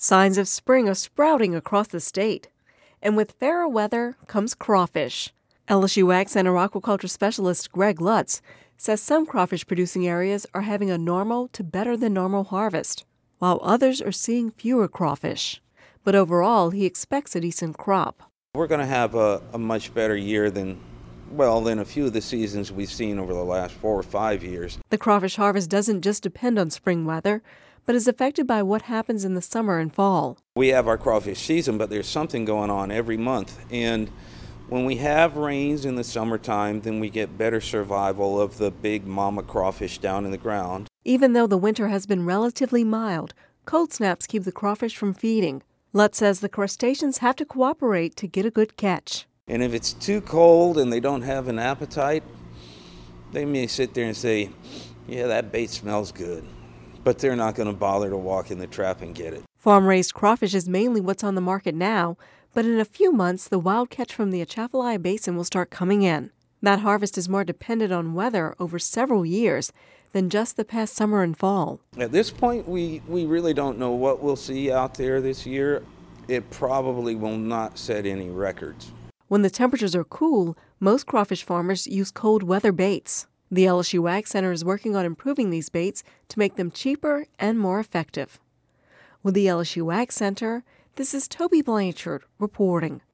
Signs of spring are sprouting across the state. And with fairer weather comes crawfish. LSU Ag Center aquaculture specialist Greg Lutz says some crawfish-producing areas are having a normal to better than normal harvest, while others are seeing fewer crawfish. But overall, he expects a decent crop. We're going to have a much better year than a few of the seasons we've seen over the last 4 or 5 years. The crawfish harvest doesn't just depend on spring weather, but is affected by what happens in the summer and fall. We have our crawfish season, but there's something going on every month. And when we have rains in the summertime, then we get better survival of the big mama crawfish down in the ground. Even though the winter has been relatively mild, cold snaps keep the crawfish from feeding. Lutz says the crustaceans have to cooperate to get a good catch. And if it's too cold and they don't have an appetite, they may sit there and say, yeah, that bait smells good. But they're not going to bother to walk in the trap and get it. Farm-raised crawfish is mainly what's on the market now, but in a few months, the wild catch from the Atchafalaya Basin will start coming in. That harvest is more dependent on weather over several years than just the past summer and fall. At this point, we really don't know what we'll see out there this year. It probably will not set any records. When the temperatures are cool, most crawfish farmers use cold weather baits. The LSU Ag Center is working on improving these baits to make them cheaper and more effective. With the LSU Ag Center, this is Toby Blanchard reporting.